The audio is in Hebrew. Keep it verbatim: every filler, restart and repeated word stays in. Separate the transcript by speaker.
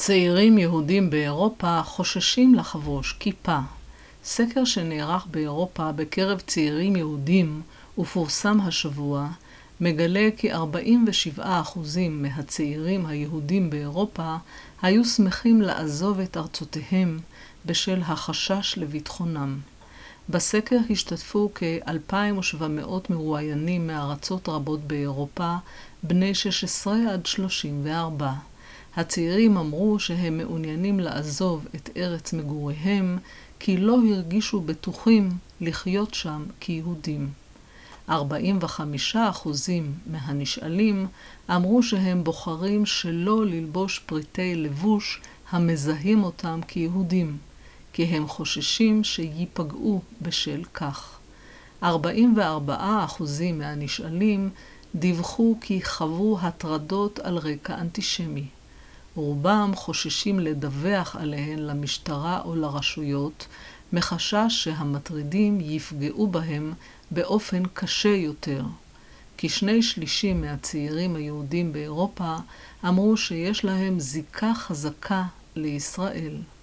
Speaker 1: צעירים יהודים באירופה חוששים לחבוש כיפה. סקר שנערך באירופה בקרב צעירים יהודים ופורסם השבוע, מגלה כי ארבעים ושבעה אחוז מהצעירים היהודים באירופה היו שמחים לעזוב את ארצותיהם בשל החשש לביטחונם. בסקר השתתפו כ-אלפיים ושבע מאות מרואיינים מארצות רבות באירופה, בני שש עשרה עד שלושים וארבע. הצעירים אמרו שהם מעוניינים לעזוב את ארץ מגוריהם, כי לא הרגישו בטוחים לחיות שם כיהודים. ארבעים וחמישה אחוז מהנשאלים אמרו שהם בוחרים שלא ללבוש פריטי לבוש המזהים אותם כיהודים, כי הם חוששים שיפגעו בשל כך. ארבעים וארבעה אחוז מהנשאלים דיווחו כי חוו הטרדות על רקע אנטישמי. רובם חוששים לדווח עליהן למשטרה או לרשויות, מחשש שהמטרידים יפגעו בהם באופן קשה יותר. כשני שלישים מהצעירים היהודים באירופה אמרו שיש להם זיקה חזקה לישראל.